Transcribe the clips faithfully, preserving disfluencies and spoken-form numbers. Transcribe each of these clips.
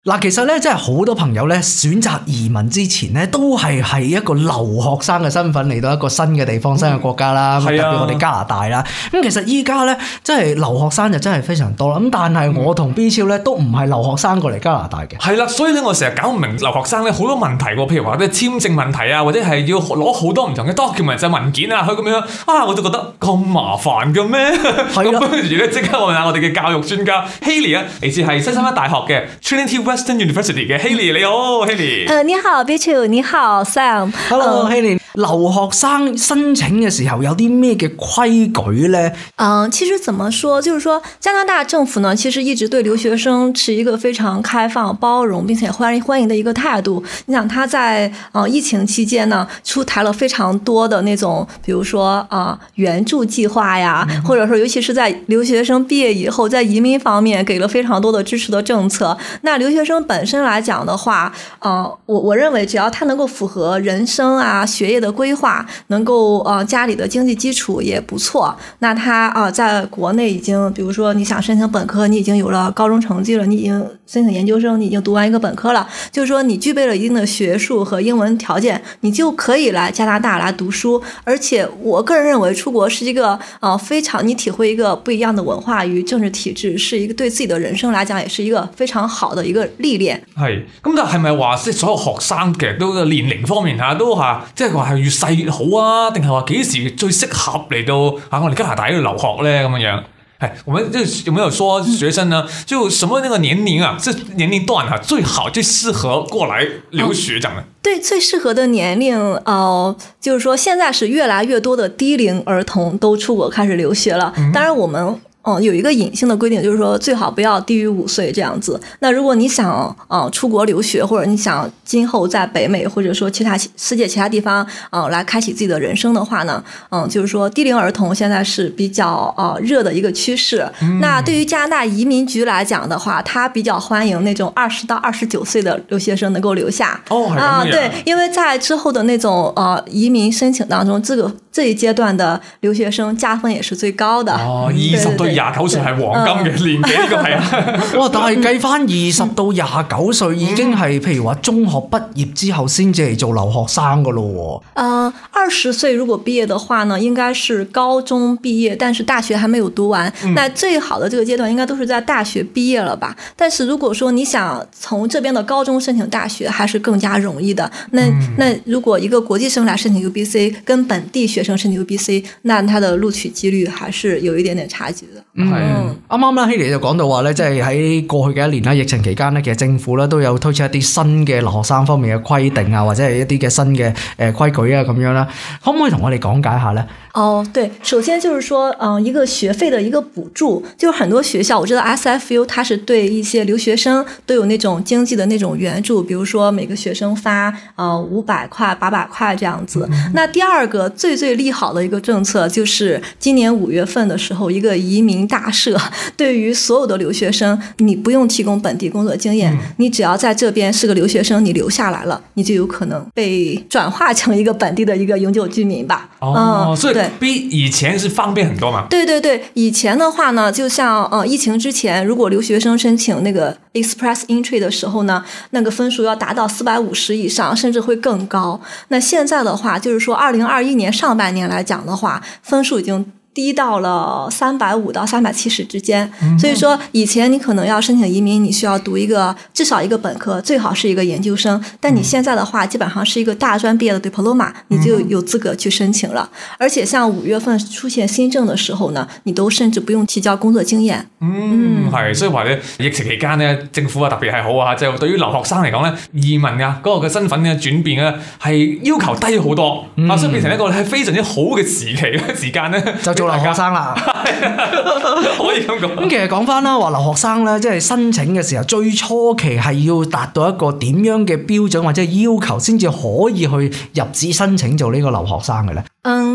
嗱，其實咧，真係好多朋友咧選擇移民之前咧，都係係一個留學生嘅身份嚟到一個新嘅地方、嗯、新嘅國家啦。特別我哋加拿大啦。咁其實依家咧，真係留學生就真係非常多啦。咁但係我同 B 超咧都唔係留學生過嚟加拿大嘅。係啦， 所以咧我成日搞唔明留學生咧好多問題喎。譬如話啲簽證問題啊，或者係要攞好多唔同嘅 document 就文件啊，佢咁樣啊，我就覺得咁麻煩嘅咩？咁不如咧即刻問下我哋嘅教育專家 Hailey 啊，嚟自係西三一大學嘅 Trinity Western University 嘅 Hailey， 你好 Hailey。 呃，你好 B 超，你好 Sam。Hello Hailey。留學生申請嘅時候有啲咩嘅規矩呢？ 嗯，其實怎麼說，就是說加拿大政府呢，其實一直對留學生持一個非常開放、包容並且歡迎歡迎的一個態度。你想，他在呃疫情期間呢，出台了非常多的那種，比如說啊、呃、援助計劃呀，嗯、或者說尤其是在留學生畢業以後，在移民方面給了非常多的支持的政策。那留學生本身來講的話，呃，我我認為只要他能夠符合人生啊、學業的規劃，能夠呃家裡的經濟基礎也不錯，那他啊、呃、在國內已經，比如說你想申請本科，你已經有了高中成績了，你已經申請研究生，你已經讀完一個本科了，就是說你具備了一定的學術和英文條件，你就可以來加拿大來讀書。而且我個人認為出國是一個呃非常你體會一個不一樣的文化與政治體制，是一個對自己的人生來講也是一個非常好的一個歷練。 係咁，但係咪話即係所有學生其實都年齡方面嚇都嚇即係話係越細越好啊？定係話幾時最適合嚟到啊我哋加拿大呢度留學咧咁樣樣？哎，我們就有沒有說學生呢？就什麼那個年齡啊，這年齡段啊最好最適合過來留學這樣的？ 對，最適合的年齡，呃，就是說現在是越來越多的低齡兒童都出國開始留學了。嗯、當然我們。嗯，有一個隱性的規定，就是說最好不要低於五歲這樣子。那如果你想呃出國留學，或者你想今後在北美或者說其他世界其他地方呃來開啟自己的人生的話呢，嗯，就是說低齡兒童現在是比較呃熱的一個趨勢。嗯、那對於加拿大移民局來講的話，他比較歡迎那種二十到二十九歲的留學生能夠留下。 哦， 啊、呃，對，因為在之後的那種呃移民申請當中，這個這一階段的留學生加分也是最高的。 哦，二十對廿九歲係黃金嘅年紀，呢個係啊！ 哇，但係計翻二十到廿九歲已經係譬如話中學畢業之後先至嚟做留學生噶咯。 呃，二十歲如果畢業的話呢，應該是高中畢業，但是大學還沒有讀完。嗯、那最好的這個階段應該都是在大學畢業了吧？但是如果說你想從這邊的高中申請大學，還是更加容易的。那、嗯、那如果一個國際生來申請 U B C， 跟本地學生申請 U B C， 那他的錄取幾率還是有一點點差距的。 嗯啱啱啦，Hailey就講到話咧，即係喺過去嘅一年啦，疫情期間咧，其實政府咧都有推出一啲新嘅留學生方面嘅規定啊，或者係一啲嘅新嘅誒規矩啊咁樣啦，可唔可以同我哋講解下咧？ 哦，對，首先就是說，嗯、呃，一個學費的一個補助，就是很多學校，我知道 S F U 它是對一些留學生都有那種經濟的那種援助，比如說每個學生發呃五百塊、八百塊這樣子。嗯、那第二個最最利好的一個政策，就是今年五月份的時候，一個移民大赦，對於所有的留學生，你不用提供本地工作經驗，嗯、你只要在這邊是個留學生，你留下來了，你就有可能被轉化成一個本地的一個永久居民吧。 哦， 嗯、 所以。比以前是方便很多嘛？ 對對對，以前的話呢，就像呃疫情之前，如果留學生申請那個 Express Entry 的時候呢，那個分數要達到四百五十以上，甚至會更高。那現在的話，就是說二零二一年上半年來講的話，分數已經低到了三百五到三百七十之間，所以說以前你可能要申請移民，你需要讀一個至少一個本科，最好是一個研究生。但你現在的話，基本上是一個大專畢業的 diploma， 你就有資格去申請了。而且像五月份出現新政的時候呢，你都甚至不用提交工作經驗。 嗯，係、嗯，所以話咧，疫情期間咧，政府啊特別係好啊，就對於留學生嚟講咧，移民啊嗰個嘅身份嘅轉變咧，係要求低好多，啊、嗯，所以變成一個係非常之好嘅時期嘅時間咧。 就做留學生啦， 可以咁講。 咁其實講翻啦，話留學生咧，即係申請嘅時候，最初期係要達到一個點樣嘅標準或者要求，先至可以去入紙申請做呢個留學生嘅咧？ 嗯。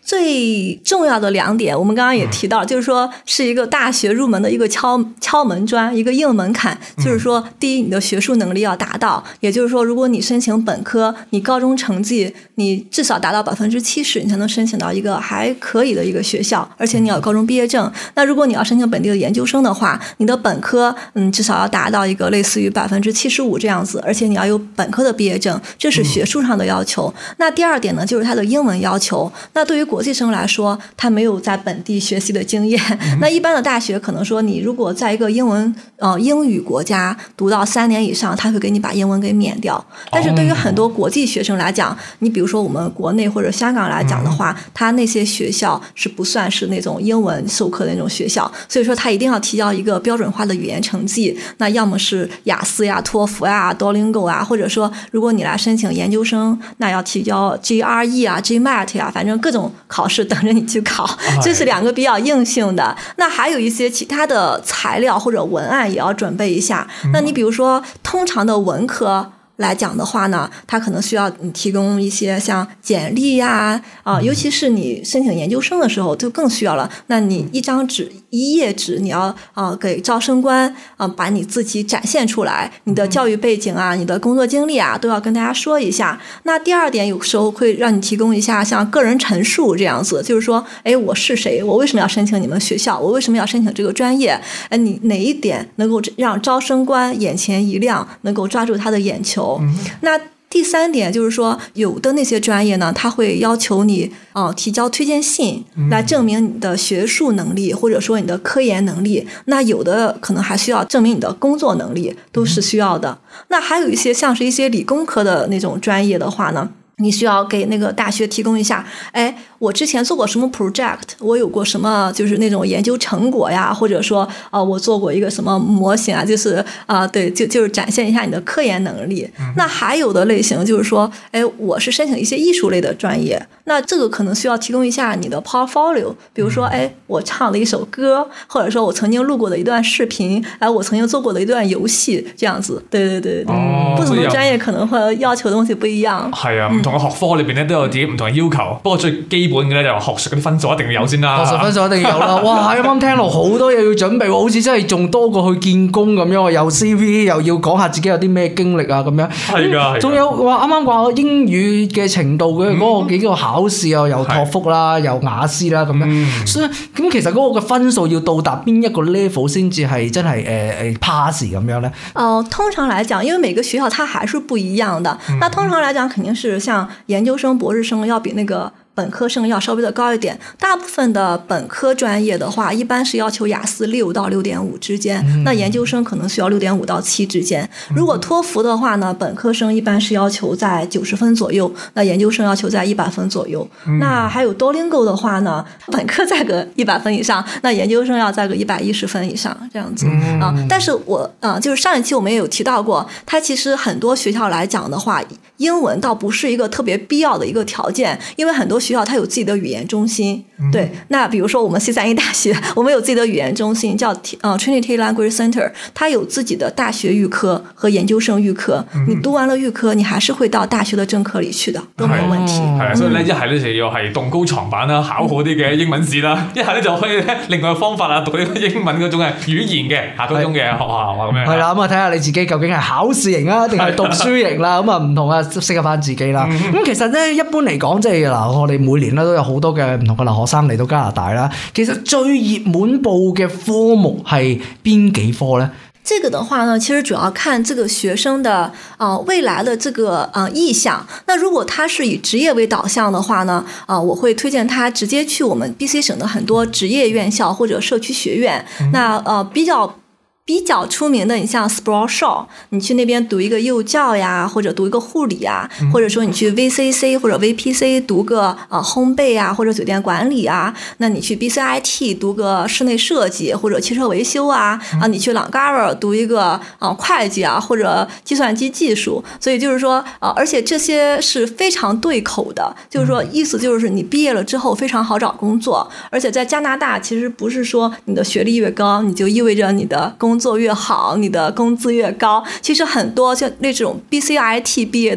最重要的两点，我们刚刚也提到，就是说是一个大学入门的一个敲敲门砖，一个硬门槛。就是说，第一，你的学术能力要达到，也就是说，如果你申请本科，你高中成绩你至少达到百分之七十，你才能申请到一个还可以的一个学校，而且你要有高中毕业证。那如果你要申请本地的研究生的话，你的本科嗯至少要达到一个类似于百分之七十五这样子，而且你要有本科的毕业证，这是学术上的要求。那第二点呢，就是它的英文要求。那对于国际生来说，他没有在本地学习的经验。嗯、那一般的大学可能说，你如果在一个英文呃英语国家读到三年以上，他会给你把英文给免掉。但是对于很多国际学生来讲，你比如说我们国内或者香港来讲的话，嗯、他那些学校是不算是那种英文授课的那种学校，所以说他一定要提交一个标准化的语言成绩。那要么是雅思呀、托福呀、Duolingo 啊，或者说如果你来申请研究生，那要提交 G R E 啊、G M A T 啊，反正各种考试等着你去考，这是两个比较硬性的。那还有一些其他的材料或者文案也要准备一下。那你比如说通常的文科来讲的话呢，它可能需要你提供一些像简历呀 啊, 啊，尤其是你申请研究生的时候就更需要了。那你一张纸一页纸，你要啊给招生官啊把你自己展现出来，你的教育背景啊，你的工作经历啊，都要跟大家说一下。那第二点，有时候会让你提供一下像个人陈述这样子，就是说，哎，我是谁？我为什么要申请你们学校？我为什么要申请这个专业？哎，你哪一点能够让招生官眼前一亮，能够抓住他的眼球？嗯、那第三点就是说，有的那些专业呢，他会要求你哦、呃、提交推荐信来证明你的学术能力，或者说你的科研能力。那有的可能还需要证明你的工作能力，都是需要的。那还有一些像是一些理工科的那种专业的话呢，你需要给那个大学提供一下，哎，我之前做过什么 project， 我有过什么就是那种研究成果呀，或者说啊、呃，我做过一个什么模型啊，就是啊、呃，对，就就是展现一下你的科研能力。嗯、那还有的类型就是说，哎，我是申请一些艺术类的专业，那这个可能需要提供一下你的 portfolio， 比如说，哎，我唱了一首歌，或者说我曾经录过的一段視頻，哎，我曾經做過的一段遊戲，這樣子。對對對對，哦、不同的專業可能會要求的東西不一樣。係啊，唔同嘅學科裏邊咧都有自己唔同嘅要求，不過最基本嘅咧就係學術嗰啲分數一定要有先啦。 學術分數一定要有啦！哇，啱啱聽落好多嘢要準備喎，好似真係仲多過去見工咁樣，又 C V 又要講下自己有啲咩經歷啊咁樣。係㗎，仲有話啱啱話英語嘅程度嘅嗰個幾個考試啊，又托福啦，又雅思啦咁樣。嗯、所以咁其實嗰個嘅分數要到達邊一個 level 先至係真係誒誒 pass 咁樣咧？ 哦、呃，通常來講，因為每個學校它還是不一樣的。嗯、那通常來講，肯定是像研究生、博士生要比那個本科生要稍微的高一點。大部分的本科專業的話，一般是要求雅思六到六點五之間，嗯、那研究生可能需要六點五到七之間。如果托福的話呢，本科生一般是要求在九十分左右，那研究生要求在一百分左右。嗯、那還有 Duolingo 的話呢，本科在個一百分以上，那研究生要在個一百一十分以上，這樣子、嗯、啊。但是我啊，就是上一期我們也有提到過，它其實很多學校來講的話，英文倒不是一個特別必要的一個條件，因為很多學校它有自己的語言中心。嗯、對，那比如說我們 C 三 A 大學，我們有自己的語言中心叫呃 Trinity Language Center， 它有自己的大學預科和研究生預科。嗯、你讀完了預科，你還是會到大學的正課裡去的，都沒有問題。 係啊、嗯，所以咧一係咧就要係動高床板啦，考好啲嘅英文試啦；一係咧就可以咧另外嘅方法啊，讀呢個英文嗰種嘅語言嘅下嗰種嘅學校啊咁樣。 係啦，咁啊睇下你自己究竟係考試型啊定係讀書型啦，咁啊唔同啊，適合翻自己啦。咁、嗯、其實咧一般嚟講，即係嗱，我哋每年咧都有好多嘅唔同嘅留學生嚟到加拿大啦。其實最熱門報嘅科目係邊幾科呢？ 這個的話呢，其實主要看這個學生的呃未來的這個呃意向。那如果他是以職業為導向的話呢，啊、呃，我會推薦他直接去我們 B C 省的很多職業院校或者社區學院。嗯、那呃比較。比較出名的，你像 Sproul Shaw， 你去那邊讀一個幼教呀，或者讀一個護理呀，嗯、或者說你去 V C C 或者 V P C 讀個呃烘焙啊，或者酒店管理啊，那你去 B C I T 讀個室內設計或者汽車維修啊，嗯、啊，你去 Langara 讀一個啊、呃、會計啊，或者計算機技術。所以就是說啊、呃，而且這些是非常對口的，就是說意思就是你畢業了之後非常好找工作，而且在加拿大其實不是說你的學歷越高，你就意味着你的工工作越好，你的工資越高。其實很多像那種 B C I T 畢業的這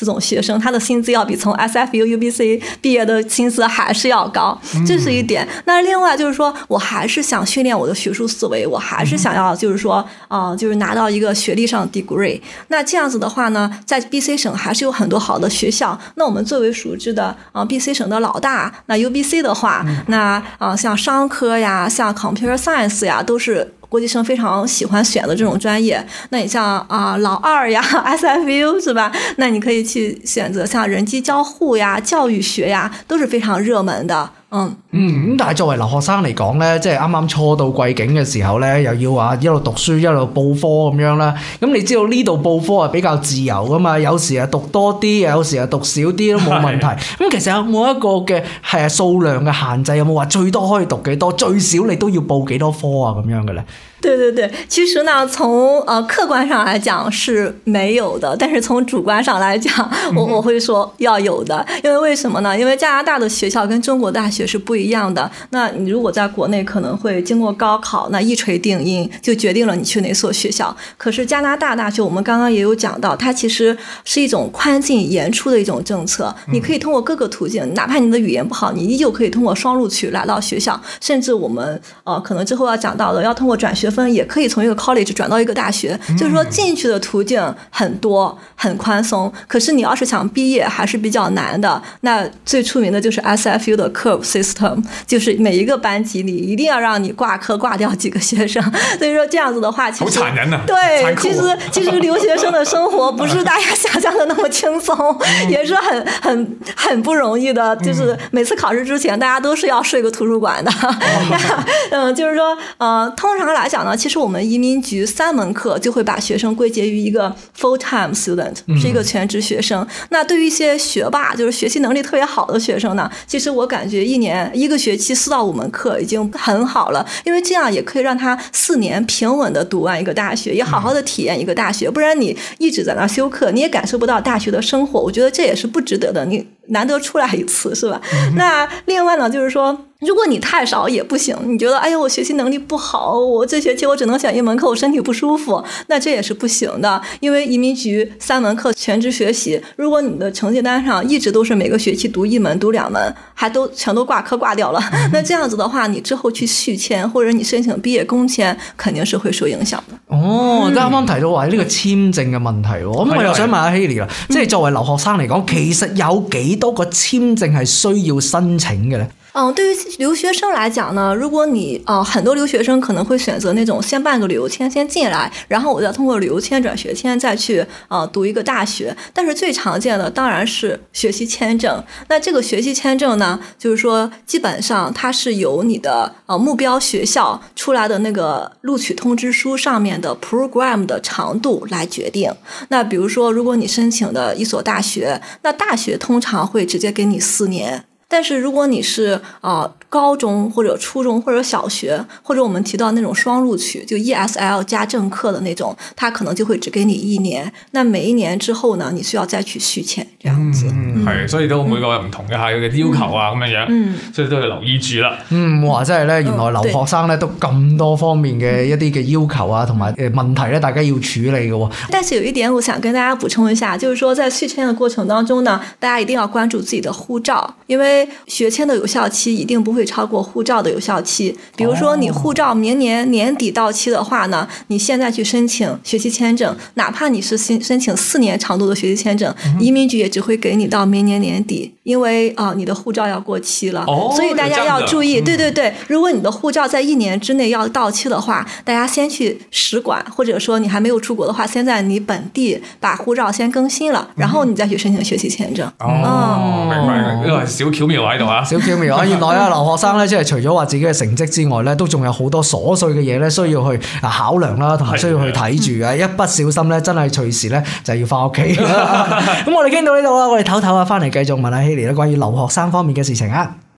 这种学生，他的薪资要比从 S F U U B C 毕业的薪资还是要高，这是一点。那另外就是说我还是想训练我的学术思维，我还是想要就是说啊、呃，就是拿到一个学历上的 degree。那这样子的话呢，在 B C 省还是有很多好的学校。那我们作为熟知的啊、呃、B C 省的老大，那 U B C 的话，嗯、那啊、呃、像商科呀，像 Computer Science 呀，都是国际生非常喜欢选的这种专业。那你像啊、呃、老二呀 S F U 是吧？那你可以去选择像人机交互呀、教育學呀，都是非常熱門的。嗯嗯，咁但係作為留學生嚟講咧，即係啱啱初到貴境嘅時候咧，又要話一路讀書一路報科咁樣啦。咁你知道呢度報科係比較自由噶嘛，有時係讀多啲，有時係讀少啲都冇問題。咁其實有冇一個嘅係數量嘅限制？有冇話最多可以讀幾多，最少你都要報幾多科啊咁樣嘅咧？ 對對對，其實呢，從呃客觀上來講是沒有的，但是從主觀上來講，我我會說要有的，因為為什麼呢？因為加拿大的學校跟中國大學是不一樣的。那你如果在國內可能會經過高考，那一錘定音就決定了你去哪所學校。可是加拿大大學，我們剛剛也有講到，它其實是一種寬進嚴出的一種政策，你可以通過各個途徑，哪怕你的語言不好，你依舊可以通過雙錄取來到學校，甚至我們呃可能之後要講到的，要通過轉學分也可以從一個 college 轉到一個大學，就是說進去的途徑很多很寬鬆，可是你要是想畢業還是比較難的。那最出名的就是 S F U 的 curve system， 就是每一個班級裡一定要讓你掛科掛掉幾個學生，所以說這樣子的話其實好殘忍啊， 對，其實其實留學生的生活不是大家想象的那麼輕鬆，也是很很很不容易的，就是每次考試之前大家都是要睡個圖書館的。嗯，就是說呃通常來講呢，其實我們移民局三門課就會把學生歸結於一個 full-time student， 是一個全職學生。那對於一些學霸，就是學習能力特別好的學生呢，其實我感覺一年一個學期四到五門課已經很好了，因為這樣也可以讓他四年平穩的讀完一個大學，也好好的體驗一個大學。不然你一直在那修課，你也感受不到大學的生活，我覺得這也是不值得的。你難得出來一次，是吧？嗯、那另外呢，就是說如果你太少也不行，你覺得哎呀我學習能力不好，我這學期我只能選一門課，我身體不舒服，那這也是不行的。因為移民局三門課全職學習，如果你的成績單上一直都是每個學期讀一門讀兩門，還都全都掛科掛掉了，那這樣子的話，你之後去續簽或者你申請畢業工簽肯定是會受影響的。 哦，啱啱提到話呢個簽證嘅問題，咁、嗯、我又想問下 Hailey 啦，即係作為留學生嚟講，其實有幾多個簽證係需要申請嘅咧？ 嗯，對於留學生來講呢，如果你呃很多留學生可能會選擇那種先辦個旅遊簽先進來，然後我再通過旅遊簽轉學簽再去呃讀一個大學。但是最常見的當然是學習簽證。那這個學習簽證呢，就是說基本上它是由你的呃目標學校出來的那個錄取通知書上面的 program 的長度來決定。那比如說如果你申請的一所大學，那大學通常會直接給你四年。但是如果你是呃高中或者初中或者小學，或者我們提到那種雙錄取，就 E S L 加正課的那種，它可能就會只給你一年。那每一年之後呢，你需要再去續簽，這樣子。 嗯，係、嗯，所以都每個唔同嘅係佢嘅要求啊，咁樣樣。嗯，所以都要留意住啦。嗯， 哇，真係咧，原來留學生咧都咁多方面嘅一啲嘅要求啊，同埋誒問題咧，大家要處理嘅喎。 但是有一點，我想跟大家補充一下，就是說在續簽的過程當中呢，大家一定要關注自己的護照，因為學簽的有效期一定不會超過護照的有效期。比如說你護照明年年底到期的話呢，你現在去申請學習簽證，哪怕你是申申請四年長度的學習簽證，移民局也只會給你到明年年底，因為啊、呃、你的護照要過期了。哦，所以大家要注意，對對對，如果你的護照在一年之內要到期的話，大家先去使館，或者說你還沒有出國的話，先在你本地把護照先更新了，然後你再去申請學習簽證。 哦，明白，呢個係小巧妙喺度啊， 小巧妙啊！原來啊，留學生咧，即係除咗話自己嘅成績之外咧，都仲有好多瑣碎嘅嘢咧，需要去啊考量啦，同埋需要去睇住啊！一不小心咧，真係隨時咧就要翻屋企。咁我哋傾到呢度啦，我哋唞唞啊，翻嚟繼續問下 Hailey 咧關於留學生方面嘅事情啊。